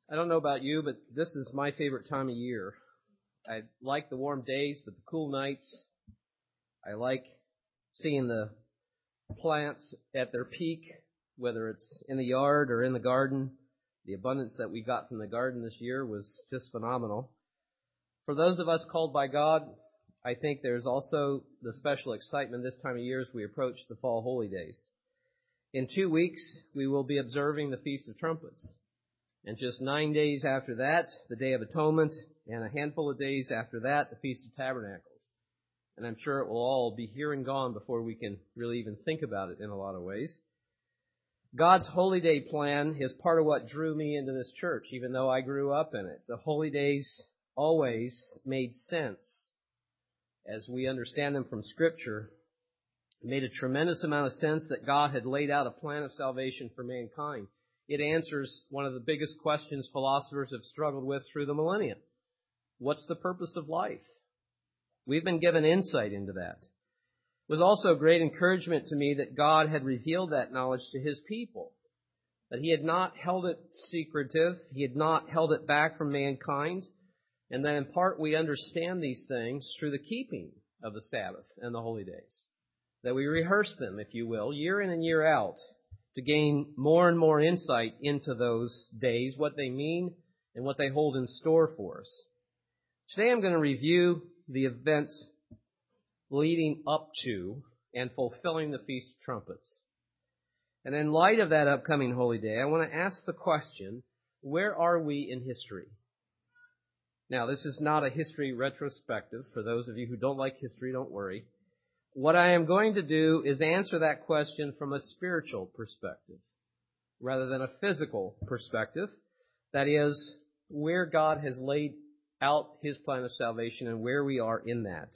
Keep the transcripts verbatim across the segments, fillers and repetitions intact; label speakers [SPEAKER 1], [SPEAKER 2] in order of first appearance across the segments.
[SPEAKER 1] I don't know about you, but this is my favorite time of year. I like the warm days, but the cool nights. I like seeing the plants at their peak, whether it's in the yard or in the garden. The abundance that we got from the garden this year was just phenomenal. For those of us called by God, I think there's also the special excitement this time of year as we approach the fall holy days. In two weeks, we will be observing the Feast of Trumpets. And just nine days after that, the Day of Atonement, and a handful of days after that, the Feast of Tabernacles. And I'm sure it will all be here and gone before we can really even think about it in a lot of ways. God's Holy Day plan is part of what drew me into this church, even though I grew up in it. The Holy Days always made sense as we understand them from Scripture. It made a tremendous amount of sense that God had laid out a plan of salvation for mankind. It answers one of the biggest questions philosophers have struggled with through the millennia. What's the purpose of life? We've been given insight into that. It was also a great encouragement to me that God had revealed that knowledge to His people, that He had not held it secretive, He had not held it back from mankind, and that in part we understand these things through the keeping of the Sabbath and the holy days, that we rehearse them, if you will, year in and year out, to gain more and more insight into those days, what they mean, and what they hold in store for us. Today I'm going to review the events leading up to and fulfilling the Feast of Trumpets. And in light of that upcoming holy day, I want to ask the question, where are we in history? Now, this is not a history retrospective. For those of you who don't like history, don't worry. What I am going to do is answer that question from a spiritual perspective rather than a physical perspective. That is, where God has laid out His plan of salvation and where we are in that.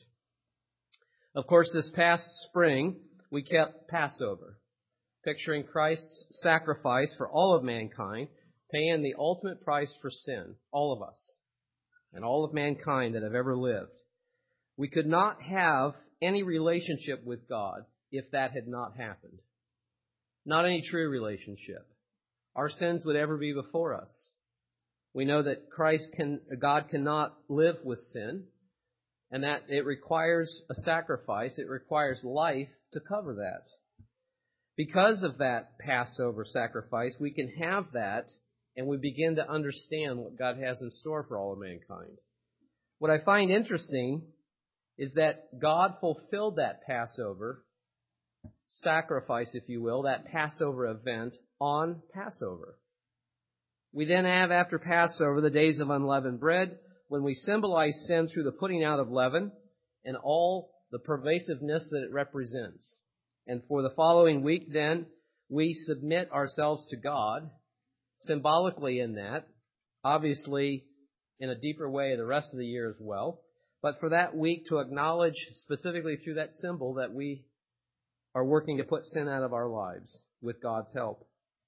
[SPEAKER 1] Of course, this past spring, we kept Passover, picturing Christ's sacrifice for all of mankind, paying the ultimate price for sin, all of us, and all of mankind that have ever lived. We could not have any relationship with God if that had not happened. Not any true relationship. Our sins would ever be before us. We know that Christ can, God cannot live with sin, and that it requires a sacrifice. It requires life to cover that. Because of that Passover sacrifice, we can have that, and we begin to understand what God has in store for all of mankind. What I find interesting is that God fulfilled that Passover sacrifice, if you will, that Passover event on Passover. We then have, after Passover, the days of unleavened bread, when we symbolize sin through the putting out of leaven and all the pervasiveness that it represents. And for the following week, then, we submit ourselves to God, symbolically in that, obviously in a deeper way the rest of the year as well. But for that week to acknowledge specifically through that symbol that we are working to put sin out of our lives with God's help.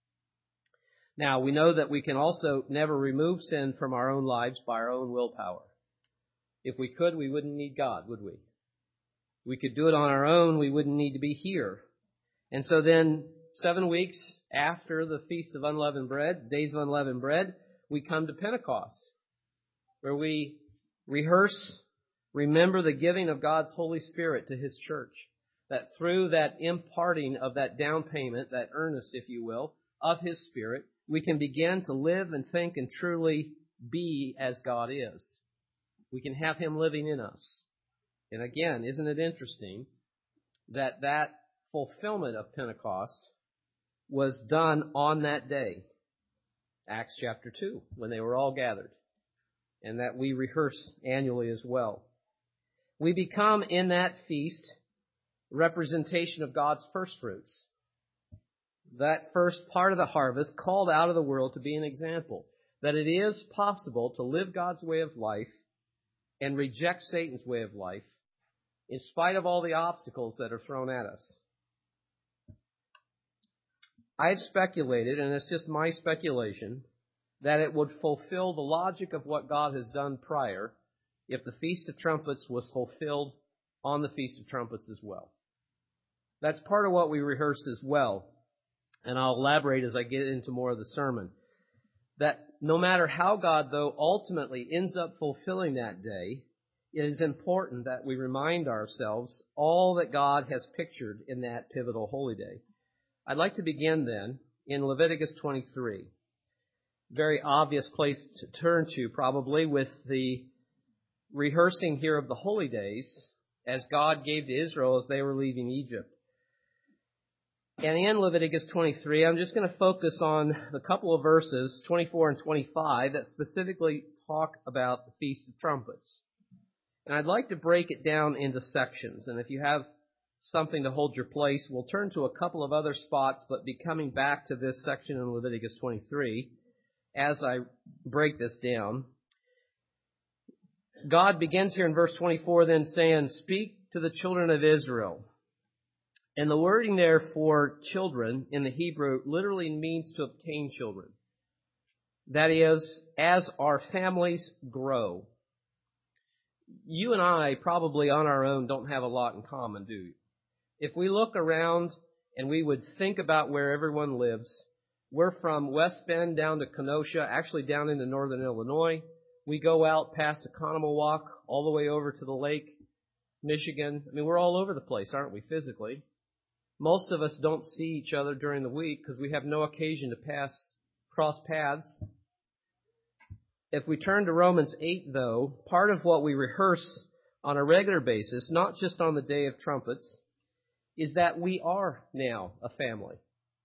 [SPEAKER 1] Now, we know that we can also never remove sin from our own lives by our own willpower. If we could, we wouldn't need God, would we? We could do it on our own. We wouldn't need to be here. And so then, seven weeks after the Feast of Unleavened Bread, Days of Unleavened Bread, we come to Pentecost, where we rehearse, remember the giving of God's Holy Spirit to His church. That through that imparting of that down payment, that earnest, if you will, of His Spirit, we can begin to live and think and truly be as God is. We can have Him living in us. And again, isn't it interesting that that fulfillment of Pentecost was done on that day, Acts chapter two, when they were all gathered, and that we rehearse annually as well. We become in that feast representation of God's first fruits. That first part of the harvest called out of the world to be an example that it is possible to live God's way of life and reject Satan's way of life in spite of all the obstacles that are thrown at us. I've speculated, and it's just my speculation, that it would fulfill the logic of what God has done prior if the Feast of Trumpets was fulfilled on the Feast of Trumpets as well. That's part of what we rehearse as well. And I'll elaborate as I get into more of the sermon. that no matter how God, though, ultimately ends up fulfilling that day, it is important that we remind ourselves all that God has pictured in that pivotal holy day. I'd like to begin then in Leviticus twenty-three. Very obvious place to turn to, probably, with the rehearsing here of the holy days as God gave to Israel as they were leaving Egypt. And in Leviticus twenty-three, I'm just going to focus on the couple of verses, twenty-four and twenty-five, that specifically talk about the Feast of Trumpets. And I'd like to break it down into sections. And if you have something to hold your place, we'll turn to a couple of other spots, but be coming back to this section in Leviticus twenty-three as I break this down. God begins here in verse twenty-four then saying, "Speak to the children of Israel." And the wording there for children in the Hebrew literally means to obtain children. That is, as our families grow. You and I probably on our own don't have a lot in common, do you? If we look around and we would think about where everyone lives, we're from West Bend down to Kenosha, actually down into northern Illinois. We go out past Economowalk all the way over to the lake, Michigan. I mean, we're all over the place, aren't we, physically? Most of us don't see each other during the week because we have no occasion to pass cross paths. If we turn to Romans eight, though, part of what we rehearse on a regular basis, not just on the Day of Trumpets, is that we are now a family.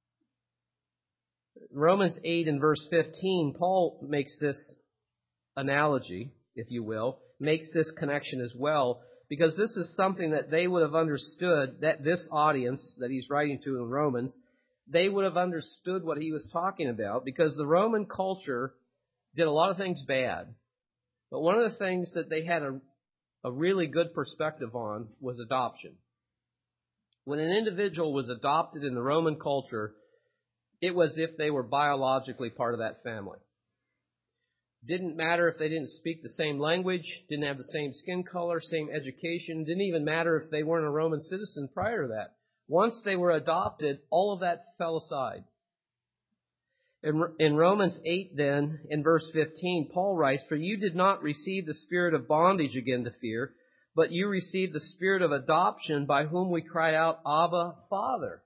[SPEAKER 1] Romans eight and verse fifteen, Paul makes this analogy, if you will, makes this connection as well, because this is something that they would have understood, that this audience that he's writing to in Romans, they would have understood what he was talking about, because the Roman culture did a lot of things bad. But one of the things that they had a, a really good perspective on was adoption. When an individual was adopted in the Roman culture, it was as if they were biologically part of that family. Didn't matter if they didn't speak the same language, didn't have the same skin color, same education. Didn't even matter if they weren't a Roman citizen prior to that. Once they were adopted, all of that fell aside. In, in Romans eight then, in verse fifteen, Paul writes, "For you did not receive the spirit of bondage again to fear, but you received the spirit of adoption by whom we cry out, Abba, Father."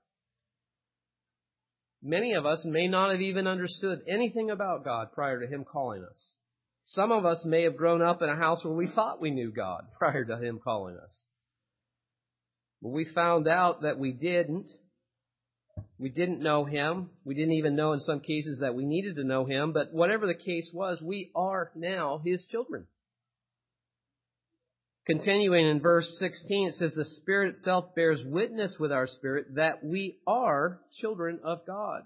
[SPEAKER 1] Many of us may not have even understood anything about God prior to Him calling us. Some of us may have grown up in a house where we thought we knew God prior to Him calling us. But we found out that we didn't. We didn't know Him. We didn't even know in some cases that we needed to know Him. But whatever the case was, we are now His children. Continuing in verse sixteen, it says, "The Spirit itself bears witness with our spirit that we are children of God."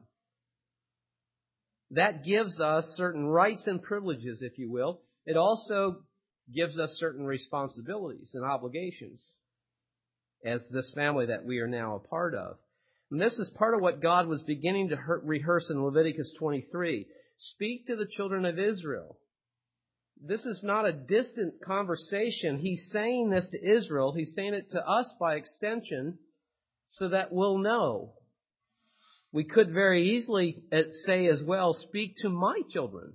[SPEAKER 1] That gives us certain rights and privileges, if you will. It also gives us certain responsibilities and obligations as this family that we are now a part of. And this is part of what God was beginning to rehearse in Leviticus twenty-three. Speak to the children of Israel. This is not a distant conversation. He's saying this to Israel. He's saying it to us by extension so that we'll know. We could very easily say as well, "Speak to my children."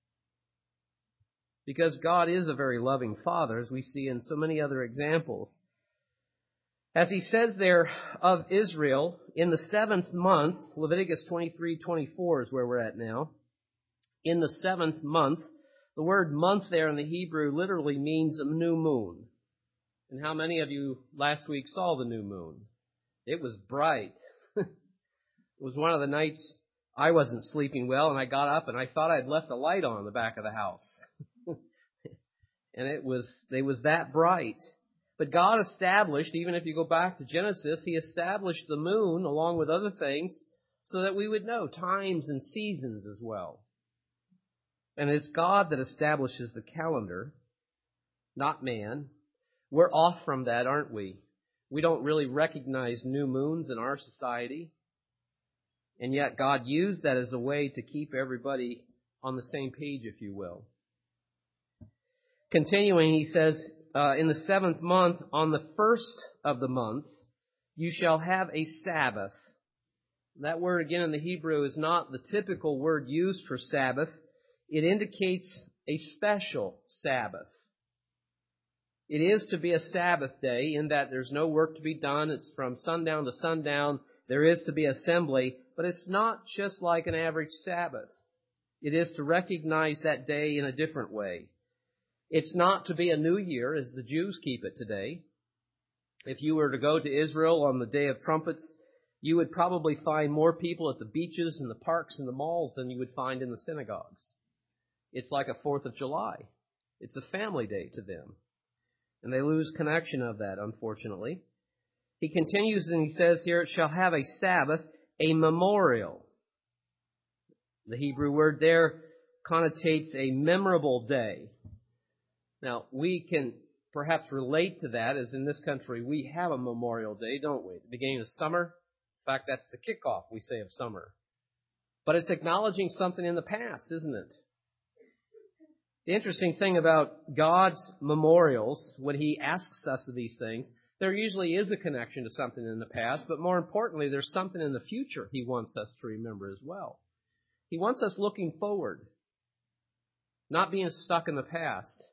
[SPEAKER 1] Because God is a very loving Father, as we see in so many other examples. As he says there of Israel, in the seventh month, Leviticus twenty-three twenty-four is where we're at now. In the seventh month, the word month there in the Hebrew literally means a new moon. And how many of you last week saw the new moon? It was bright. It was one of the nights I wasn't sleeping well, and I got up and I thought I'd left a light on in the back of the house. And it was, it was that bright. But God established, even if you go back to Genesis, He established the moon along with other things so that we would know times and seasons as well. And it's God that establishes the calendar, not man. We're off from that, aren't we? We don't really recognize new moons in our society. And yet God used that as a way to keep everybody on the same page, if you will. Continuing, he says, uh, in the seventh month, on the first of the month, you shall have a Sabbath. That word again in the Hebrew is not the typical word used for Sabbath. it indicates a special Sabbath. It is to be a Sabbath day in that there's no work to be done. It's from sundown to sundown. There is to be assembly, but it's not just like an average Sabbath. It is to recognize that day in a different way. It's not to be a new year as the Jews keep it today. If you were to go to Israel on the Day of Trumpets, you would probably find more people at the beaches and the parks and the malls than you would find in the synagogues. It's like a Fourth of July. It's a family day to them. And they lose connection of that, unfortunately. He continues and he says here, it shall have a Sabbath, a memorial. The Hebrew word there connotates a memorable day. Now, we can perhaps relate to that, as in this country we have a Memorial Day, don't we? At the beginning of summer. In fact, that's the kickoff, we say, of summer. But it's acknowledging something in the past, isn't it? The interesting thing about God's memorials, when He asks us of these things, there usually is a connection to something in the past, but more importantly, there's something in the future He wants us to remember as well. He wants us looking forward, not being stuck in the past.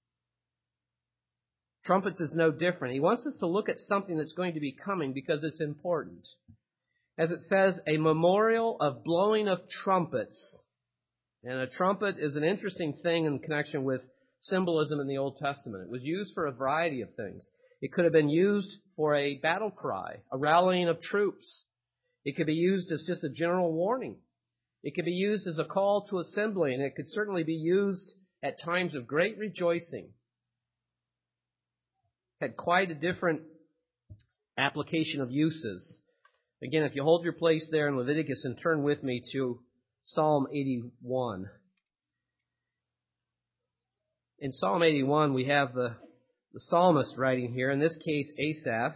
[SPEAKER 1] Trumpets is no different. He wants us to look at something that's going to be coming because it's important. As it says, a memorial of blowing of trumpets. And a trumpet is an interesting thing in connection with symbolism in the Old Testament. It was used for a variety of things. It could have been used for a battle cry, a rallying of troops. It could be used as just a general warning. It could be used as a call to assembly, and it could certainly be used at times of great rejoicing. Had quite a different application of uses. Again, if you hold your place there in Leviticus and turn with me to Psalm eighty-one. In Psalm eighty-one, we have the, the psalmist writing here, in this case Asaph,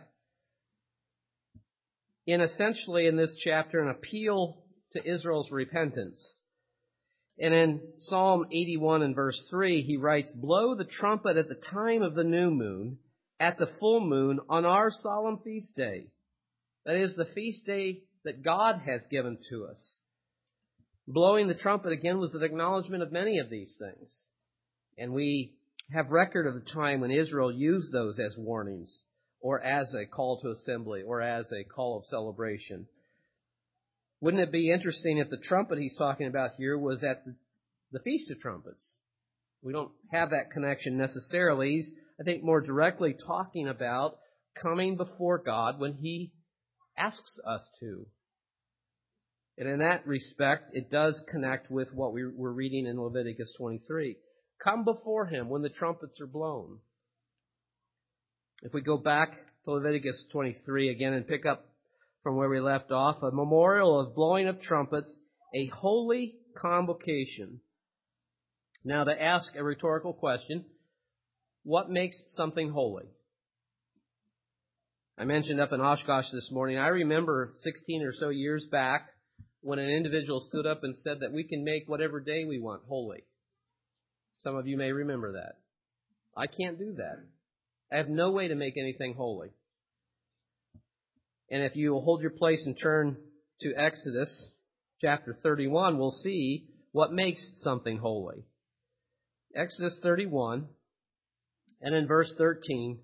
[SPEAKER 1] in essentially in this chapter an appeal to Israel's repentance. And in Psalm eighty-one and verse three, he writes, blow the trumpet at the time of the new moon, at the full moon, on our solemn feast day. That is the feast day that God has given to us. Blowing the trumpet, again, was an acknowledgement of many of these things. And we have record of the time when Israel used those as warnings, or as a call to assembly, or as a call of celebration. Wouldn't it be interesting if the trumpet he's talking about here was at the, the Feast of Trumpets? We don't have that connection necessarily. He's, I think, more directly talking about coming before God when He asks us to. And in that respect, it does connect with what we were reading in Leviticus twenty-three. Come before Him when the trumpets are blown. If we go back to Leviticus twenty-three again and pick up from where we left off, a memorial of blowing of trumpets, a holy convocation. Now, to ask a rhetorical question, what makes something holy? I mentioned up in Oshkosh this morning, I remember sixteen or so years back when an individual stood up and said that we can make whatever day we want holy. Some of you may remember that. I can't do that. I have no way to make anything holy. And if you will hold your place and turn to Exodus chapter thirty-one, we'll see what makes something holy. Exodus thirty-one, and in verse thirteen,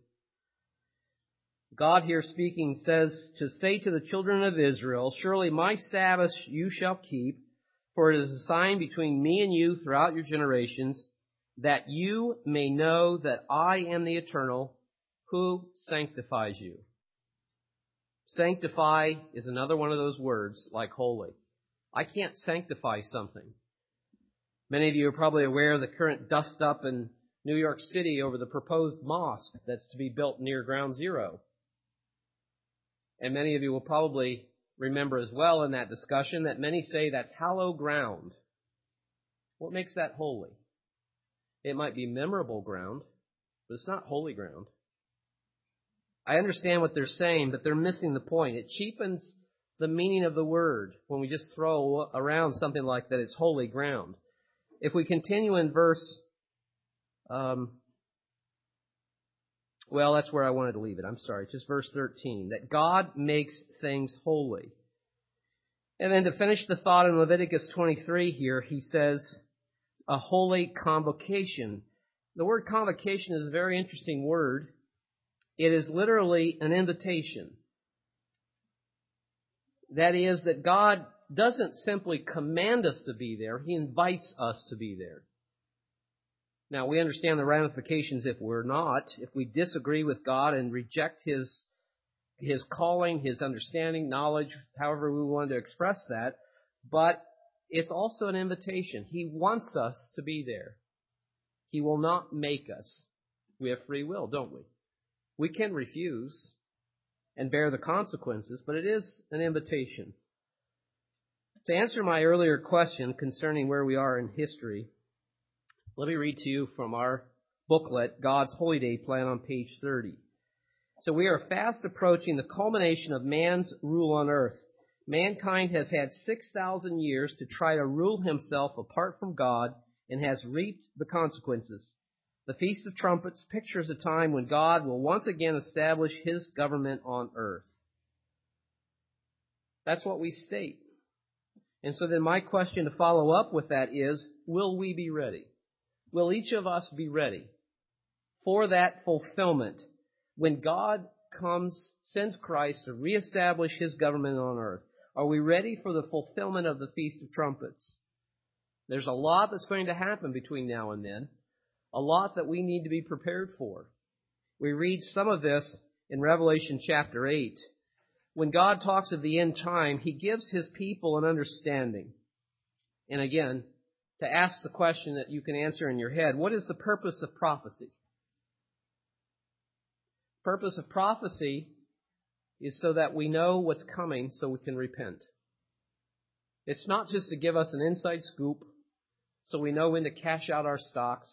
[SPEAKER 1] God here speaking says to say to the children of Israel, surely my Sabbaths you shall keep, for it is a sign between me and you throughout your generations, that you may know that I am the Eternal, who sanctifies you. Sanctify is another one of those words like holy. I can't sanctify something. Many of you are probably aware of the current dust-up in New York City over the proposed mosque that's to be built near Ground Zero. And many of you will probably remember as well in that discussion that many say that's hallowed ground. What makes that holy? It might be memorable ground, but it's not holy ground. I understand what they're saying, but they're missing the point. It cheapens the meaning of the word when we just throw around something like that. It's holy ground. If we continue in verse, um, well, that's where I wanted to leave it. I'm sorry. Just verse thirteen. That God makes things holy. And then to finish the thought in Leviticus twenty-three here, he says, a holy convocation. The word convocation is a very interesting word. It is literally an invitation. That is, that God doesn't simply command us to be there, He invites us to be there. Now, we understand the ramifications if we're not, if we disagree with God and reject His, His calling, His understanding, knowledge, however we want to express that. But it's also an invitation. He wants us to be there. He will not make us. We have free will, don't we? We can refuse and bear the consequences, but it is an invitation. To answer my earlier question concerning where we are in history, let me read to you from our booklet, God's Holy Day Plan, on page thirty. So we are fast approaching the culmination of man's rule on earth. Mankind has had six thousand years to try to rule himself apart from God and has reaped the consequences. The Feast of Trumpets pictures a time when God will once again establish His government on earth. That's what we state. And so then my question to follow up with that is, will we be ready? Will each of us be ready for that fulfillment when God comes, sends Christ to reestablish His government on earth? Are we ready for the fulfillment of the Feast of Trumpets? There's a lot that's going to happen between now and then. A lot that we need to be prepared for. We read some of this in Revelation chapter eight. When God talks of the end time, He gives His people an understanding. And again, to ask the question that you can answer in your head, what is the purpose of prophecy? Purpose of prophecy is so that we know what's coming so we can repent. It's not just to give us an inside scoop so we know when to cash out our stocks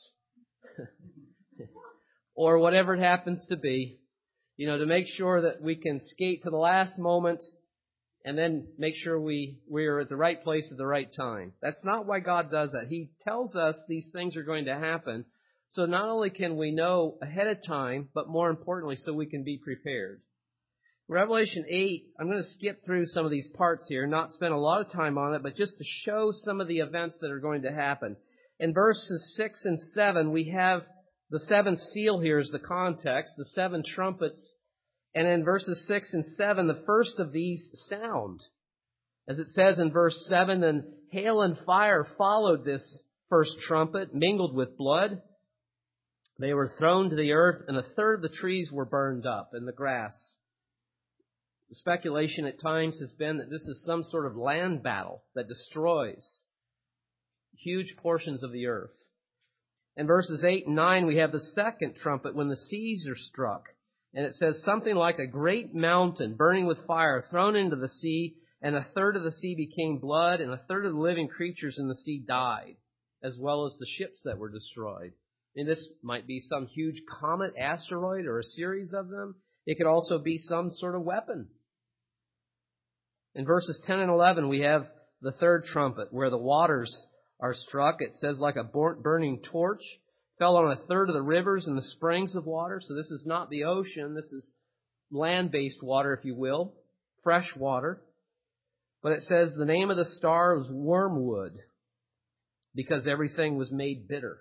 [SPEAKER 1] or whatever it happens to be, you know, to make sure that we can skate to the last moment and then make sure we, we are at the right place at the right time. That's not why God does that. He tells us these things are going to happen so not only can we know ahead of time, but more importantly, so we can be prepared. Revelation eight, I'm going to skip through some of these parts here, not spend a lot of time on it, but just to show some of the events that are going to happen. In verses six and seven, we have the seventh seal here is the context, the seven trumpets. And in verses six and seven, the first of these sound. As it says in verse seven, then hail and fire followed this first trumpet, mingled with blood. They were thrown to the earth, and a third of the trees were burned up, and the grass. The speculation at times has been that this is some sort of land battle that destroys huge portions of the earth. In verses eight and nine, we have the second trumpet when the seas are struck. And it says something like a great mountain burning with fire thrown into the sea, and a third of the sea became blood, and a third of the living creatures in the sea died, as well as the ships that were destroyed. And this might be some huge comet, asteroid, or a series of them. It could also be some sort of weapon. In verses ten and eleven, we have the third trumpet, where the waters are struck. It says like a burning torch, fell on a third of the rivers and the springs of water. So this is not the ocean. This is land-based water, if you will, fresh water. But it says the name of the star was wormwood, because everything was made bitter.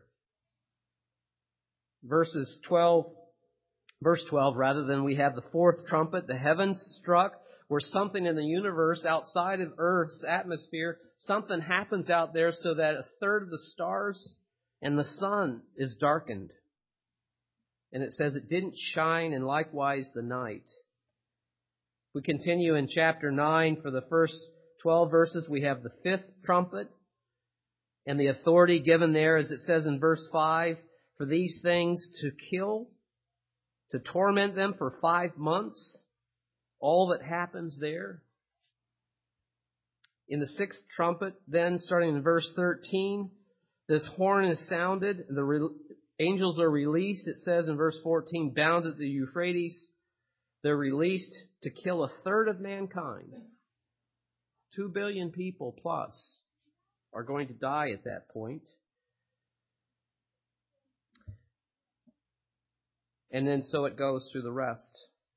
[SPEAKER 1] Verses twelve, verse twelve, rather, then we have the fourth trumpet, the heavens struck, where something in the universe outside of Earth's atmosphere, something happens out there so that a third of the stars and the sun is darkened. And it says it didn't shine, and likewise the night. We continue in chapter nine. For the first twelve verses, we have the fifth trumpet and the authority given there, as it says in verse five, for these things to kill, to torment them for five months. All that happens there. In the sixth trumpet, then, starting in verse thirteen, this horn is sounded, the re- angels are released, it says in verse fourteen, bound at the Euphrates. They're released to kill a third of mankind. Two billion people plus are going to die at that point. And then so it goes through the rest.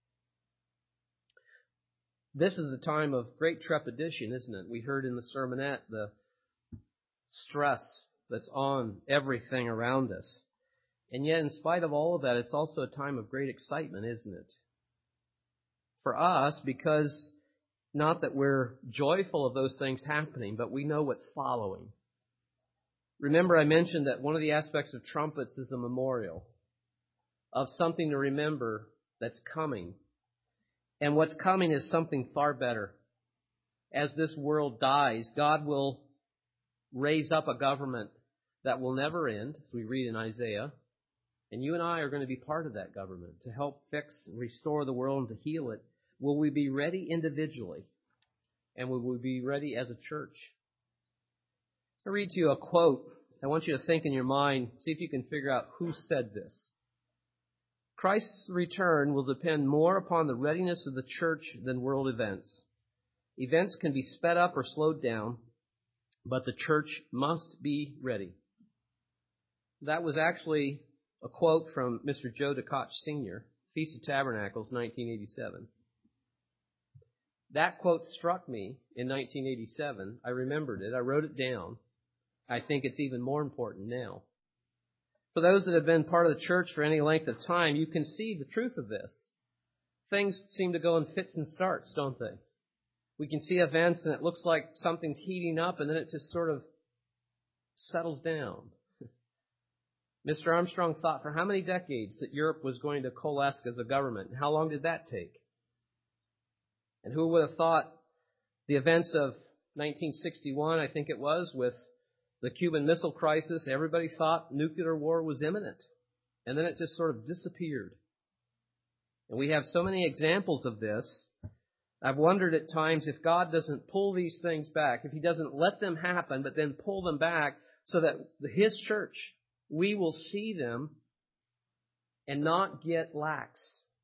[SPEAKER 1] This is a time of great trepidation, isn't it? We heard in the sermonette the stress that's on everything around us. And yet, in spite of all of that, it's also a time of great excitement, isn't it? For us, because not that we're joyful of those things happening, but we know what's following. Remember, I mentioned that one of the aspects of trumpets is a memorial of something to remember that's coming. And what's coming is something far better. As this world dies, God will raise up a government that will never end, as we read in Isaiah. And you and I are going to be part of that government to help fix and restore the world and to heal it. Will we be ready individually? And will we be ready as a church? I'll read to you a quote. I want you to think in your mind, see if you can figure out who said this. Christ's return will depend more upon the readiness of the church than world events. Events can be sped up or slowed down, but the church must be ready. That was actually a quote from Mister Joe DeKoch Senior, Feast of Tabernacles, nineteen eighty-seven. That quote struck me in nineteen eighty-seven. I remembered it. I wrote it down. I think it's even more important now. For those that have been part of the church for any length of time, you can see the truth of this. Things seem to go in fits and starts, don't they? We can see events and it looks like something's heating up and then it just sort of settles down. Mister Armstrong thought for how many decades that Europe was going to coalesce as a government? How long did that take? And who would have thought the events of nineteen sixty-one, I think it was, with the Cuban Missile Crisis, everybody thought nuclear war was imminent. And then it just sort of disappeared. And we have so many examples of this. I've wondered at times if God doesn't pull these things back, if He doesn't let them happen, but then pull them back so that His church, we will see them and not get lax.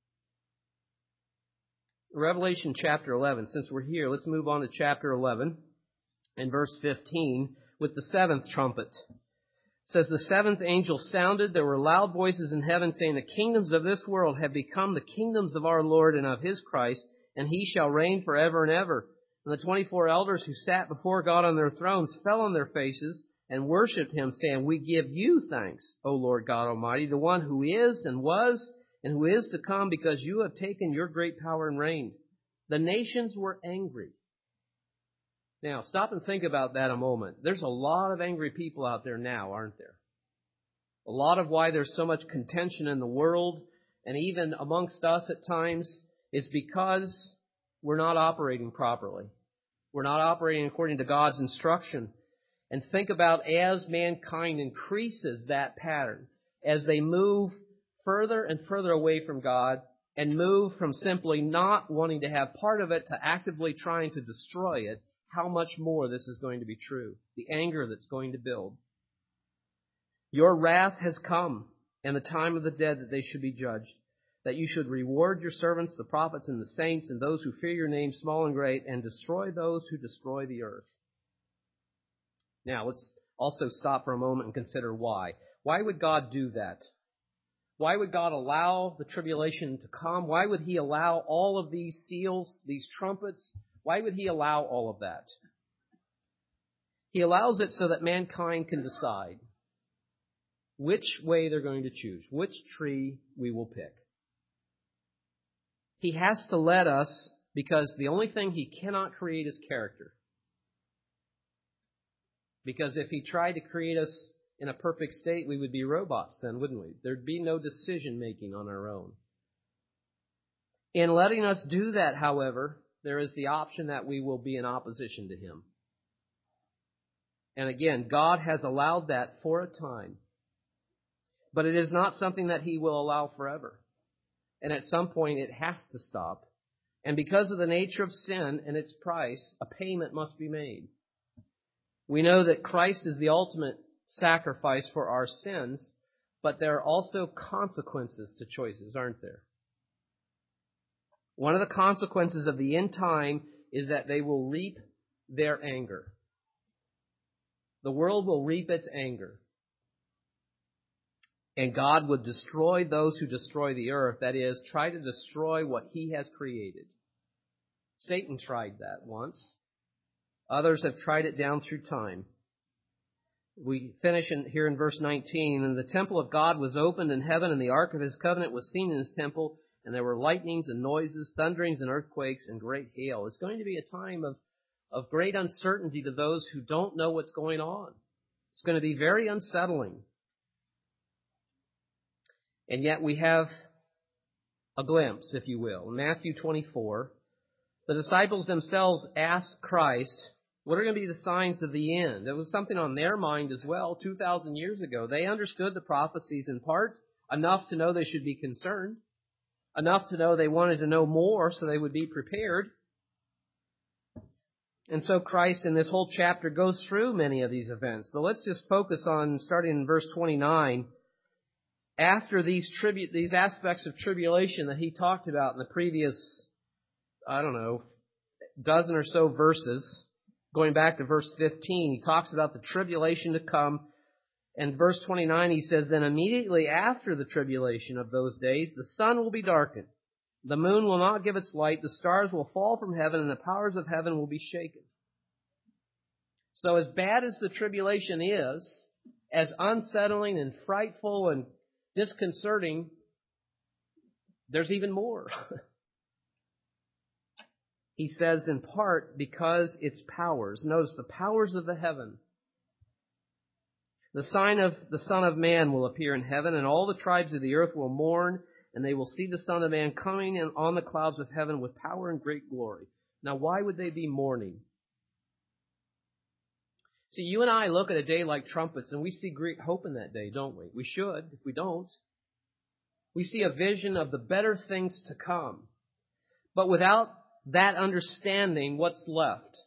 [SPEAKER 1] Revelation chapter eleven, since we're here, let's move on to chapter eleven and verse fifteen with the seventh trumpet. It says, the seventh angel sounded. There were loud voices in heaven saying, the kingdoms of this world have become the kingdoms of our Lord and of His Christ, and He shall reign forever and ever. And the twenty-four elders who sat before God on their thrones fell on their faces and worshipped Him, saying, we give You thanks, O Lord God Almighty, the one who is and was and who is to come, because You have taken Your great power and reigned. The nations were angry. Now, stop and think about that a moment. There's a lot of angry people out there now, aren't there? A lot of why there's so much contention in the world, and even amongst us at times, is because we're not operating properly. We're not operating according to God's instruction. And think about as mankind increases that pattern, as they move further and further away from God, and move from simply not wanting to have part of it to actively trying to destroy it, how much more this is going to be true. The anger that's going to build. Your wrath has come, and the time of the dead that they should be judged, that you should reward your servants, the prophets and the saints, and those who fear Your name, small and great, and destroy those who destroy the earth. Now, let's also stop for a moment and consider why. Why would God do that? Why would God allow the tribulation to come? Why would He allow all of these seals, these trumpets? Why would He allow all of that? He allows it so that mankind can decide which way they're going to choose, which tree we will pick. He has to let us, because the only thing He cannot create is character. Because if He tried to create us in a perfect state, we would be robots then, wouldn't we? There'd be no decision making on our own. In letting us do that, however, there is the option that we will be in opposition to Him. And again, God has allowed that for a time. But it is not something that He will allow forever. And at some point it has to stop. And because of the nature of sin and its price, a payment must be made. We know that Christ is the ultimate sacrifice for our sins, but there are also consequences to choices, aren't there? One of the consequences of the end time is that they will reap their anger. The world will reap its anger. And God would destroy those who destroy the earth, that is, try to destroy what He has created. Satan tried that once. Others have tried it down through time. We finish in, here in verse nineteen. And the temple of God was opened in heaven, and the ark of his covenant was seen in his temple, and there were lightnings and noises, thunderings and earthquakes, and great hail. It's going to be a time of, of great uncertainty to those who don't know what's going on. It's going to be very unsettling. And yet we have a glimpse, if you will. In Matthew twenty-four, the disciples themselves asked Christ, what are going to be the signs of the end? It was something on their mind as well two thousand years ago. They understood the prophecies in part, enough to know they should be concerned, enough to know they wanted to know more so they would be prepared. And so Christ in this whole chapter goes through many of these events. But let's just focus on, starting in verse twenty-nine, after these tribu- these aspects of tribulation that he talked about in the previous, I don't know, dozen or so verses. Going back to verse fifteen, he talks about the tribulation to come. And verse twenty-nine, he says, then immediately after the tribulation of those days, the sun will be darkened. The moon will not give its light. The stars will fall from heaven, and the powers of heaven will be shaken. So as bad as the tribulation is, as unsettling and frightful and disconcerting, there's even more. He says in part because its powers. Notice the powers of the heaven. The sign of the Son of Man will appear in heaven, and all the tribes of the earth will mourn, and they will see the Son of Man coming in on the clouds of heaven with power and great glory. Now, why would they be mourning? See, you and I look at a day like trumpets, and we see great hope in that day, don't we? We should, if we don't. We see a vision of the better things to come. But without that understanding, what's left?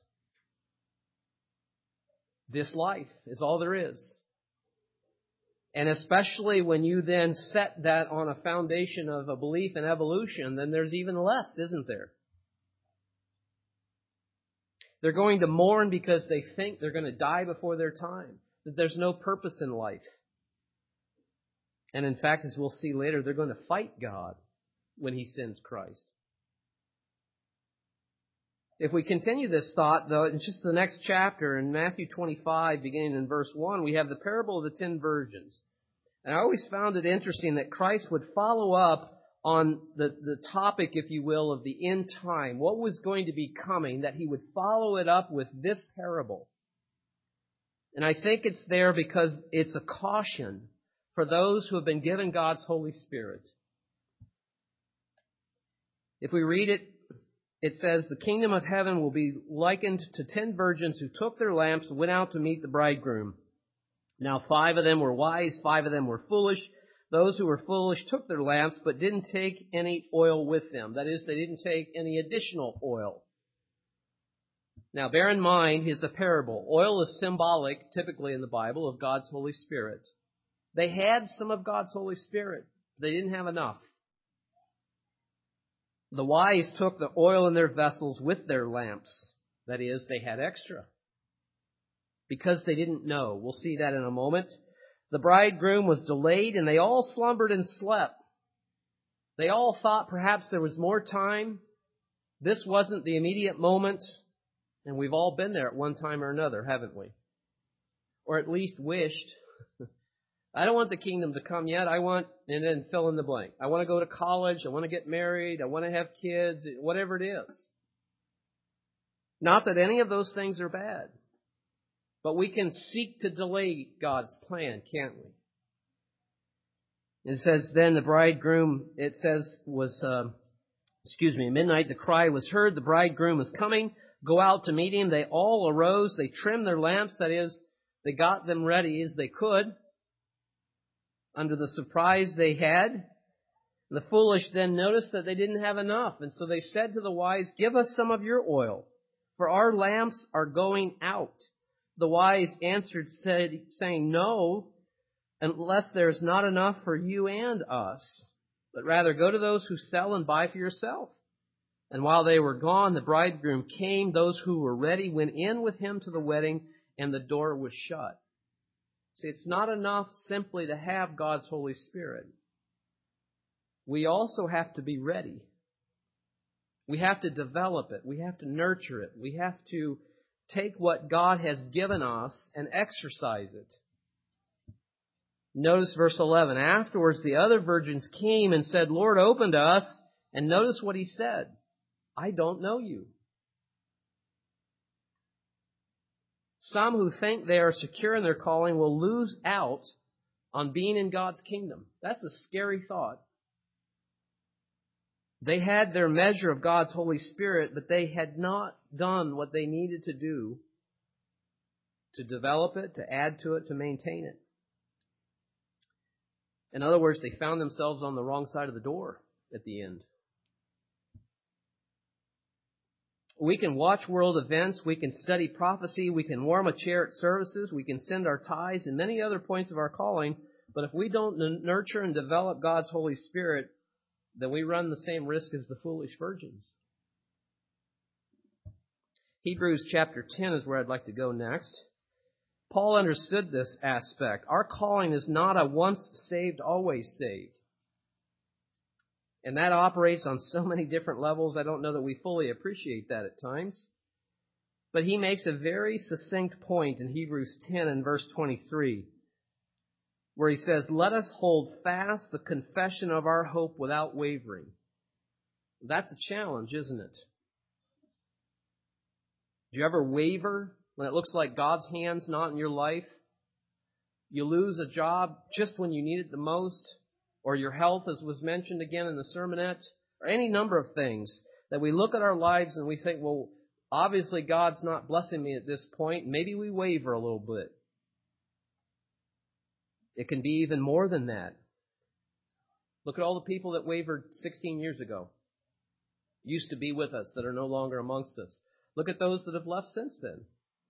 [SPEAKER 1] This life is all there is. And especially when you then set that on a foundation of a belief in evolution, then there's even less, isn't there? They're going to mourn because they think they're going to die before their time, that there's no purpose in life. And in fact, as we'll see later, they're going to fight God when He sends Christ. If we continue this thought, though, in just the next chapter, in Matthew twenty-five, beginning in verse one, we have the parable of the ten virgins. And I always found it interesting that Christ would follow up on the, the topic, if you will, of the end time, what was going to be coming, that He would follow it up with this parable. And I think it's there because it's a caution for those who have been given God's Holy Spirit. If we read it, it says, the kingdom of heaven will be likened to ten virgins who took their lamps and went out to meet the bridegroom. Now five of them were wise, five of them were foolish. Those who were foolish took their lamps, but didn't take any oil with them. That is, they didn't take any additional oil. Now bear in mind, here's a parable. Oil is symbolic, typically in the Bible, of God's Holy Spirit. They had some of God's Holy Spirit. They didn't have enough. The wise took the oil in their vessels with their lamps. That is, they had extra. Because they didn't know. We'll see that in a moment. The bridegroom was delayed, and they all slumbered and slept. They all thought perhaps there was more time. This wasn't the immediate moment. And we've all been there at one time or another, haven't we? Or at least wished. I don't want the kingdom to come yet. I want, and then fill in the blank. I want to go to college. I want to get married. I want to have kids, whatever it is. Not that any of those things are bad. But we can seek to delay God's plan, can't we? It says, then the bridegroom, it says, was, uh, excuse me, midnight, the cry was heard, the bridegroom is coming. Go out to meet him. They all arose. They trimmed their lamps. That is, they got them ready as they could. Under the surprise they had. The foolish then noticed that they didn't have enough. And so they said to the wise, give us some of your oil, for our lamps are going out. The wise answered, said, saying, no, unless there is not enough for you and us. But rather go to those who sell and buy for yourself. And while they were gone, the bridegroom came. Those who were ready went in with him to the wedding, and the door was shut. See, it's not enough simply to have God's Holy Spirit. We also have to be ready. We have to develop it. We have to nurture it. We have to take what God has given us and exercise it. Notice verse eleven. Afterwards, the other virgins came and said, Lord, open to us. And notice what he said. I don't know you. Some who think they are secure in their calling will lose out on being in God's kingdom. That's a scary thought. They had their measure of God's Holy Spirit, but they had not done what they needed to do to develop it, to add to it, to maintain it. In other words, they found themselves on the wrong side of the door at the end. We can watch world events, we can study prophecy, we can warm a chair at services, we can send our tithes and many other points of our calling, but if we don't n- nurture and develop God's Holy Spirit, then we run the same risk as the foolish virgins. Hebrews chapter ten is where I'd like to go next. Paul understood this aspect. Our calling is not a once saved, always saved. And that operates on so many different levels, I don't know that we fully appreciate that at times. But he makes a very succinct point in Hebrews ten and verse twenty-three, where he says, let us hold fast the confession of our hope without wavering. That's a challenge, isn't it? Do you ever waver when it looks like God's hand's not in your life? You lose a job just when you need it the most, or your health, as was mentioned again in the sermonette, or any number of things that we look at our lives and we think, well, obviously God's not blessing me at this point. Maybe we waver a little bit. It can be even more than that. Look at all the people that wavered sixteen years ago. Used to be with us, that are no longer amongst us. Look at those that have left since then.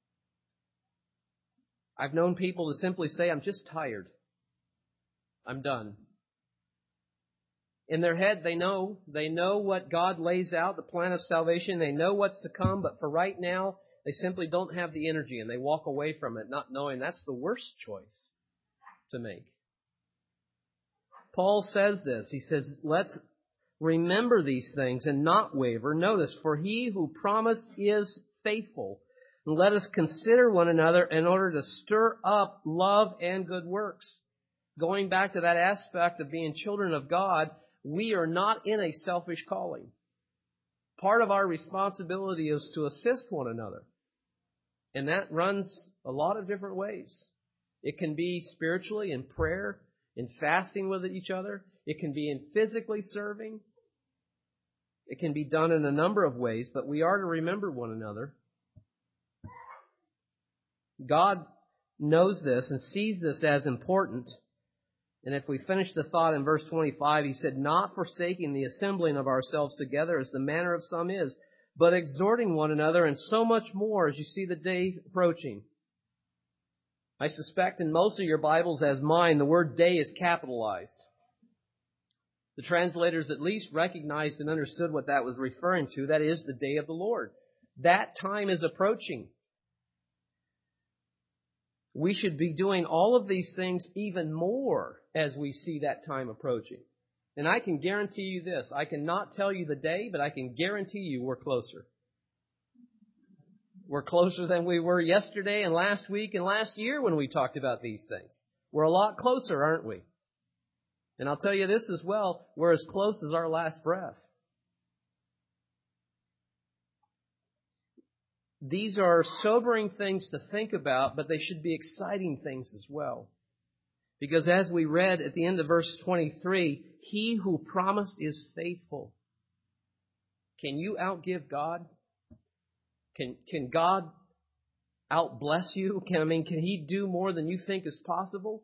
[SPEAKER 1] I've known people to simply say, I'm just tired. I'm done. In their head, they know. They know what God lays out, the plan of salvation. They know what's to come, but for right now, they simply don't have the energy, and they walk away from it, not knowing that's the worst choice to make. Paul says this. He says, let's remember these things and not waver. Notice, for he who promised is faithful. And let us consider one another in order to stir up love and good works. Going back to that aspect of being children of God, we are not in a selfish calling. Part of our responsibility is to assist one another. And that runs a lot of different ways. It can be spiritually in prayer, in fasting with each other. It can be in physically serving. It can be done in a number of ways, but we are to remember one another. God knows this and sees this as important. And if we finish the thought in verse twenty-five, he said, not forsaking the assembling of ourselves together as the manner of some is, but exhorting one another, and so much more as you see the day approaching. I suspect in most of your Bibles, as mine, the word day is capitalized. The translators at least recognized and understood what that was referring to. That is the day of the Lord. That time is approaching. We should be doing all of these things even more as we see that time approaching. And I can guarantee you this. I cannot tell you the day, but I can guarantee you we're closer. We're closer than we were yesterday and last week and last year when we talked about these things. We're a lot closer, aren't we? And I'll tell you this as well. We're as close as our last breath. These are sobering things to think about, but they should be exciting things as well. Because as we read at the end of verse twenty-three, he who promised is faithful. Can you outgive God? Can, can God outbless you? Can, I mean, can he do more than you think is possible?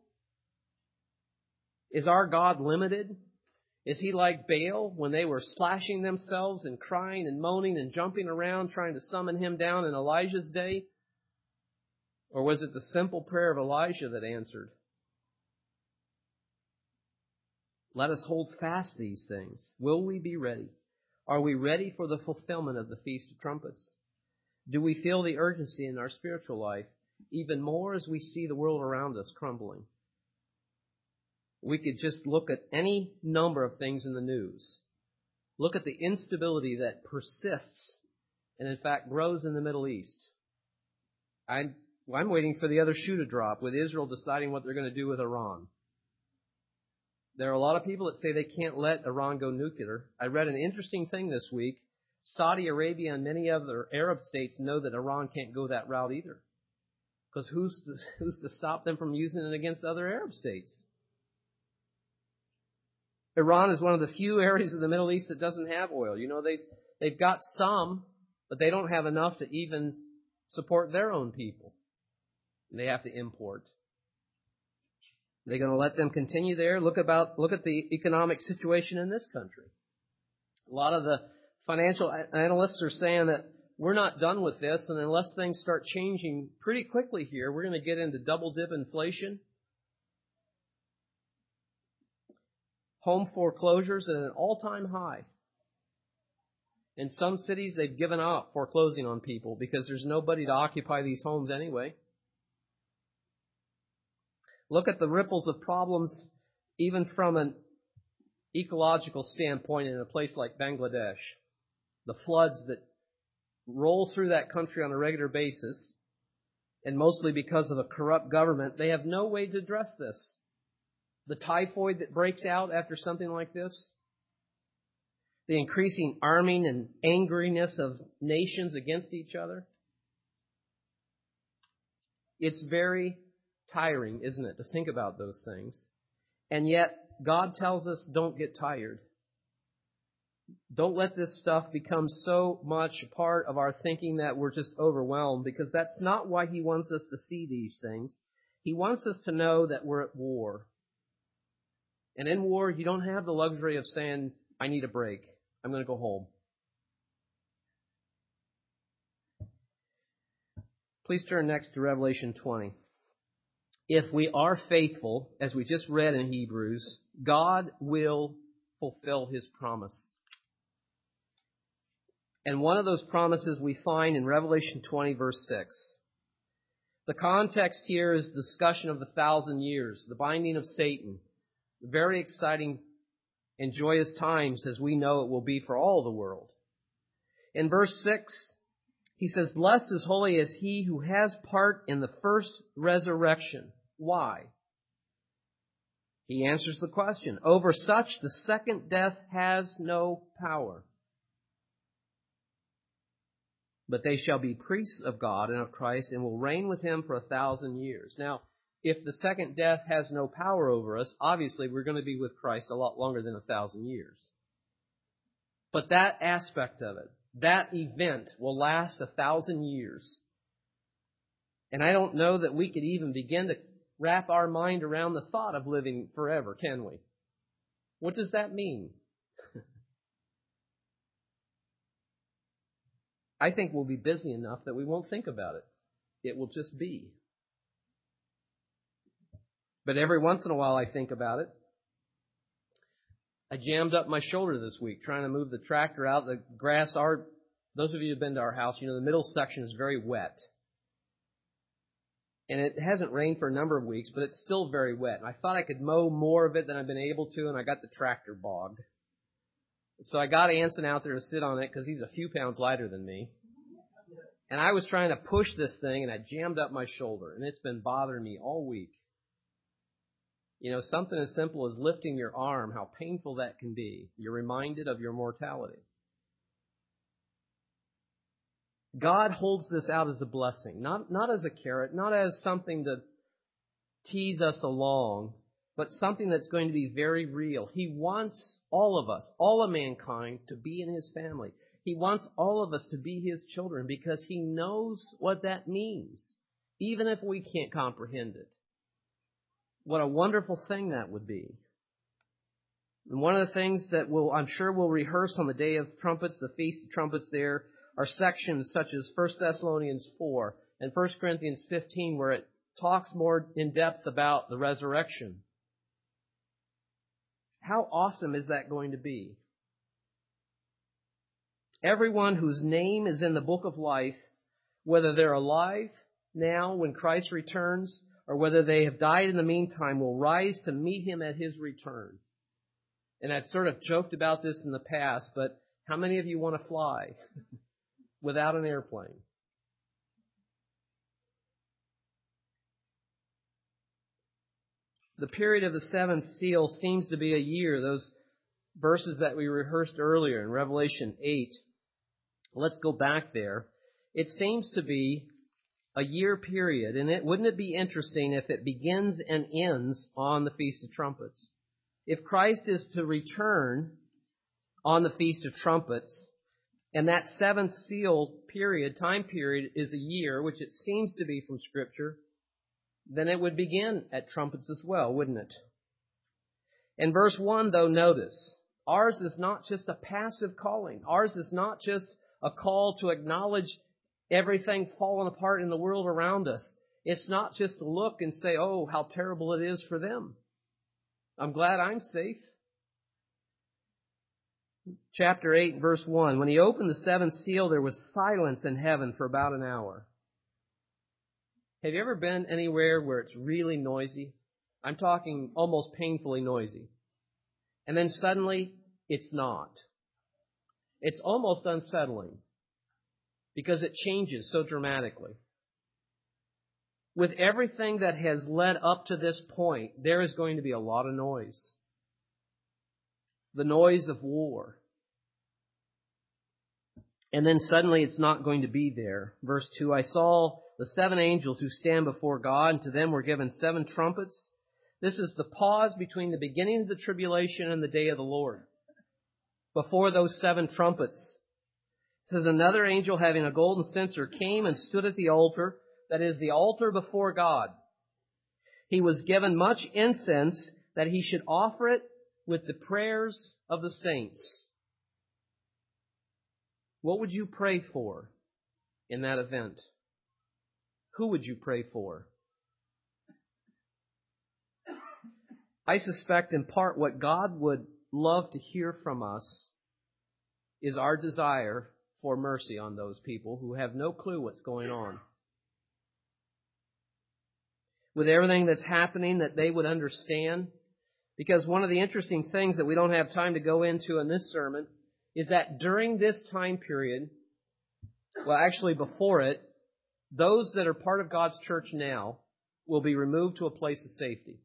[SPEAKER 1] Is our God limited? Is he like Baal when they were slashing themselves and crying and moaning and jumping around trying to summon him down in Elijah's day? Or was it the simple prayer of Elijah that answered? Let us hold fast these things. Will we be ready? Are we ready for the fulfillment of the Feast of Trumpets? Do we feel the urgency in our spiritual life even more as we see the world around us crumbling? We could just look at any number of things in the news. Look at the instability that persists and in fact grows in the Middle East. I'm, I'm waiting for the other shoe to drop with Israel deciding what they're going to do with Iran. There are a lot of people that say they can't let Iran go nuclear. I read an interesting thing this week. Saudi Arabia and many other Arab states know that Iran can't go that route either. Because who's to, who's to stop them from using it against other Arab states? Iran is one of the few areas of the Middle East that doesn't have oil. You know, they've, they've got some, but they don't have enough to even support their own people. They have to import. Are they going to let them continue there? Look about look at the economic situation in this country. A lot of the financial analysts are saying that we're not done with this, and unless things start changing pretty quickly here, we're going to get into double-dip inflation. Home foreclosures at an all-time high. In some cities, they've given up foreclosing on people because there's nobody to occupy these homes anyway. Look at the ripples of problems even from an ecological standpoint in a place like Bangladesh. The floods that roll through that country on a regular basis, and mostly because of a corrupt government, they have no way to address this. The typhoid that breaks out after something like this, the increasing arming and angriness of nations against each other. It's very tiring, isn't it, to think about those things. And yet, God tells us don't get tired. Don't let this stuff become so much a part of our thinking that we're just overwhelmed, because that's not why He wants us to see these things. He wants us to know that we're at war. And in war, you don't have the luxury of saying, I need a break. I'm going to go home. Please turn next to Revelation twenty. If we are faithful, as we just read in Hebrews, God will fulfill His promise. And one of those promises we find in Revelation twenty, verse six. The context here is discussion of the thousand years, the binding of Satan. Very exciting and joyous times, as we know it will be for all the world. In verse six, he says, Blessed is holy is he who has part in the first resurrection. Why? He answers the question. Over such the second death has no power. But they shall be priests of God and of Christ and will reign with Him for a thousand years. Now, if the second death has no power over us, obviously we're going to be with Christ a lot longer than a thousand years. But that aspect of it, that event will last a thousand years. And I don't know that we could even begin to wrap our mind around the thought of living forever, can we? What does that mean? I think we'll be busy enough that we won't think about it. It will just be. But every once in a while I think about it. I jammed up my shoulder this week trying to move the tractor out. The grass, our, those of you who have been to our house, you know the middle section is very wet. And it hasn't rained for a number of weeks, but it's still very wet. And I thought I could mow more of it than I've been able to, and I got the tractor bogged. So I got Anson out there to sit on it because he's a few pounds lighter than me. And I was trying to push this thing, and I jammed up my shoulder. And it's been bothering me all week. You know, something as simple as lifting your arm, how painful that can be. You're reminded of your mortality. God holds this out as a blessing, not, not as a carrot, not as something to tease us along, but something that's going to be very real. He wants all of us, all of mankind, to be in His family. He wants all of us to be His children because He knows what that means, even if we can't comprehend it. What a wonderful thing that would be. And one of the things that we'll, I'm sure we'll rehearse on the Day of Trumpets, the Feast of Trumpets there, are sections such as First Thessalonians four and First Corinthians fifteen, where it talks more in depth about the resurrection. How awesome is that going to be? Everyone whose name is in the book of life, whether they're alive now when Christ returns, or whether they have died in the meantime, will rise to meet Him at His return. And I've sort of joked about this in the past, but how many of you want to fly without an airplane? The period of the seventh seal seems to be a year. Those verses that we rehearsed earlier in Revelation eight, let's go back there. It seems to be a year period, and it wouldn't it be interesting if it begins and ends on the Feast of Trumpets? If Christ is to return on the Feast of Trumpets, and that seventh seal period, time period, is a year, which it seems to be from Scripture, then it would begin at trumpets as well, wouldn't it? In verse one, though, notice, ours is not just a passive calling. Ours is not just a call to acknowledge everything falling apart in the world around us. It's not just to look and say, oh, how terrible it is for them. I'm glad I'm safe. Chapter eight, verse one. When he opened the seventh seal, there was silence in heaven for about an hour. Have you ever been anywhere where it's really noisy? I'm talking almost painfully noisy. And then suddenly, it's not. It's almost unsettling because it changes so dramatically. With everything that has led up to this point, there is going to be a lot of noise. The noise of war. And then suddenly it's not going to be there. Verse two, I saw the seven angels who stand before God, and to them were given seven trumpets. This is the pause between the beginning of the tribulation and the day of the Lord. Before those seven trumpets. It says, another angel having a golden censer came and stood at the altar, that is, the altar before God. He was given much incense that he should offer it with the prayers of the saints. What would you pray for in that event? Who would you pray for? I suspect in part what God would love to hear from us is our desire for mercy on those people who have no clue what's going on. With everything that's happening, that they would understand. Because one of the interesting things that we don't have time to go into in this sermon is that during this time period, well, actually before it, those that are part of God's church now will be removed to a place of safety.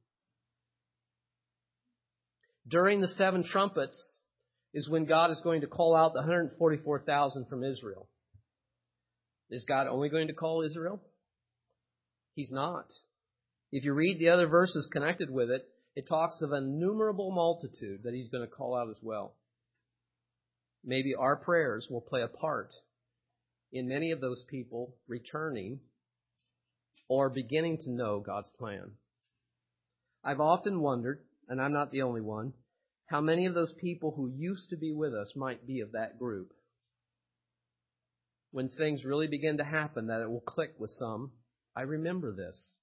[SPEAKER 1] During the seven trumpets is when God is going to call out the one hundred forty-four thousand from Israel. Is God only going to call Israel? He's not. If you read the other verses connected with it, it talks of an innumerable multitude that He's going to call out as well. Maybe our prayers will play a part in many of those people returning or beginning to know God's plan. I've often wondered, and I'm not the only one, how many of those people who used to be with us might be of that group. When things really begin to happen, that it will click with some. I remember this.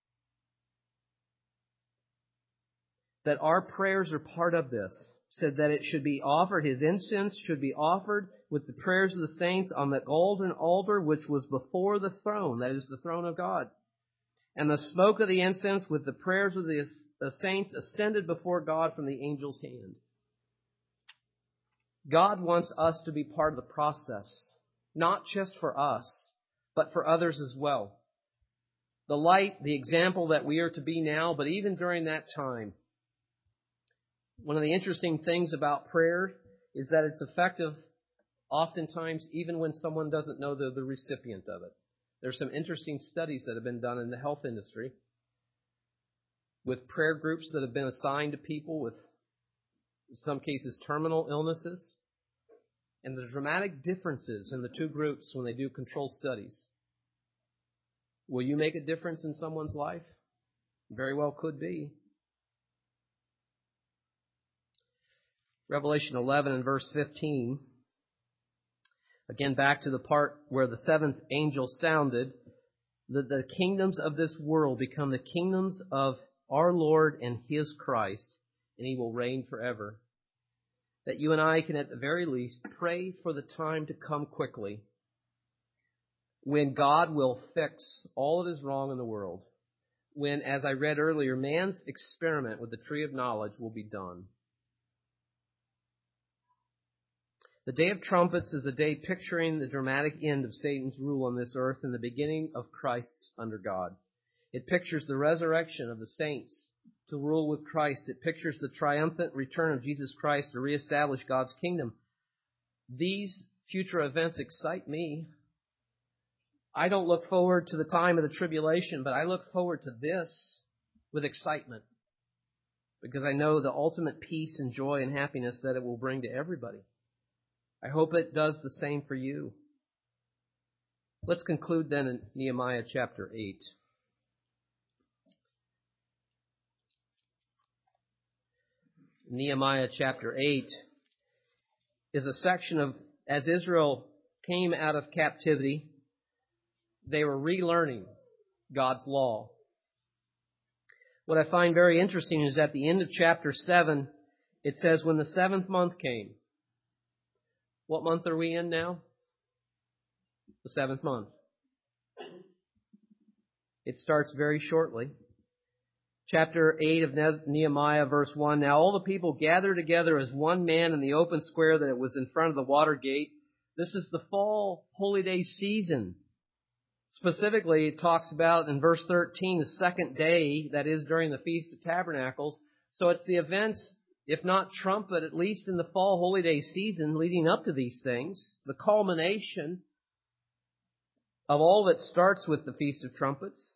[SPEAKER 1] That our prayers are part of this. Said that it should be offered, his incense should be offered with the prayers of the saints on the golden altar which was before the throne, that is the throne of God. And the smoke of the incense with the prayers of the, the saints ascended before God from the angel's hand. God wants us to be part of the process, not just for us, but for others as well. The light, the example that we are to be now, but even during that time. One of the interesting things about prayer is that it's effective oftentimes even when someone doesn't know they're the recipient of it. There's some interesting studies that have been done in the health industry with prayer groups that have been assigned to people with, in some cases, terminal illnesses, and the dramatic differences in the two groups when they do controlled studies. Will you make a difference in someone's life? Very well could be. Revelation eleven and verse fifteen. Again, back to the part where the seventh angel sounded, that the kingdoms of this world become the kingdoms of our Lord and His Christ, and He will reign forever. That you and I can at the very least pray for the time to come quickly when God will fix all that is wrong in the world. When, as I read earlier, man's experiment with the tree of knowledge will be done. The Day of Trumpets is a day picturing the dramatic end of Satan's rule on this earth and the beginning of Christ's under God. It pictures the resurrection of the saints to rule with Christ. It pictures the triumphant return of Jesus Christ to reestablish God's kingdom. These future events excite me. I don't look forward to the time of the tribulation, but I look forward to this with excitement because I know the ultimate peace and joy and happiness that it will bring to everybody. I hope it does the same for you. Let's conclude then in Nehemiah chapter eight. Nehemiah chapter eight is a section of, as Israel came out of captivity, they were relearning God's law. What I find very interesting is at the end of chapter seven, it says, when the seventh month came. What month are we in now? The seventh month. It starts very shortly. Chapter eight of Nehemiah, verse one. Now all the people gathered together as one man in the open square that it was in front of the water gate. This is the fall holy day season. Specifically, it talks about in verse thirteen, the second day, that is during the Feast of Tabernacles. So it's the events, if not trumpet, at least in the fall holy day season leading up to these things, the culmination of all that starts with the Feast of Trumpets.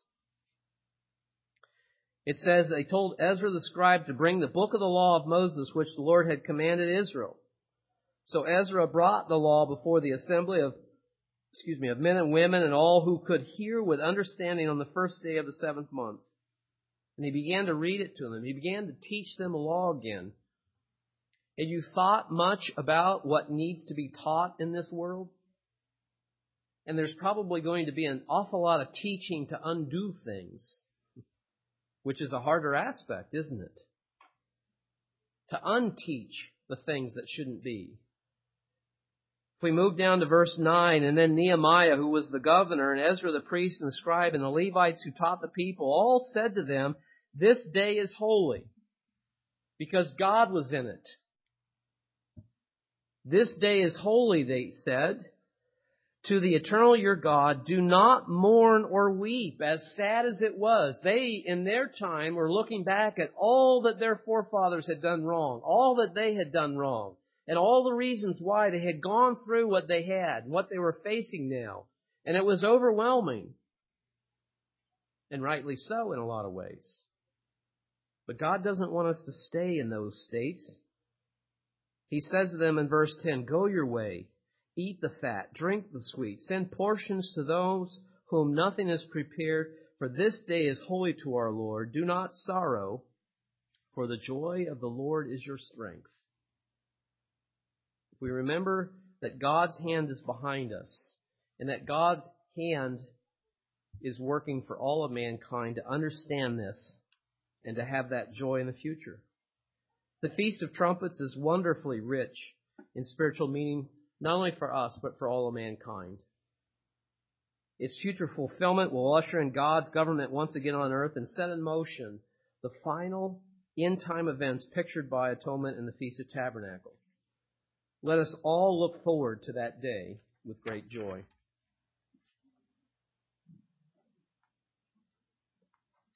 [SPEAKER 1] It says, they told Ezra the scribe to bring the book of the law of Moses, which the Lord had commanded Israel. So Ezra brought the law before the assembly of, excuse me, of men and women and all who could hear with understanding on the first day of the seventh month. And he began to read it to them. He began to teach them the law again. Have you thought much about what needs to be taught in this world? And there's probably going to be an awful lot of teaching to undo things, which is a harder aspect, isn't it? To unteach the things that shouldn't be. If we move down to verse nine, and then Nehemiah, who was the governor, and Ezra the priest and the scribe, and the Levites who taught the people, all said to them, this day is holy, because God was in it. This day is holy, they said, to the eternal your God. Do not mourn or weep, as sad as it was. They, in their time, were looking back at all that their forefathers had done wrong, all that they had done wrong, and all the reasons why they had gone through what they had, what they were facing now. And it was overwhelming. And rightly so in a lot of ways. But God doesn't want us to stay in those states. He says to them in verse ten, go your way, eat the fat, drink the sweet, send portions to those whom nothing is prepared, for this day is holy to our Lord. Do not sorrow, for the joy of the Lord is your strength. We remember that God's hand is behind us and that God's hand is working for all of mankind to understand this and to have that joy in the future. The Feast of Trumpets is wonderfully rich in spiritual meaning, not only for us, but for all of mankind. Its future fulfillment will usher in God's government once again on earth and set in motion the final end-time events pictured by atonement in the Feast of Tabernacles. Let us all look forward to that day with great joy.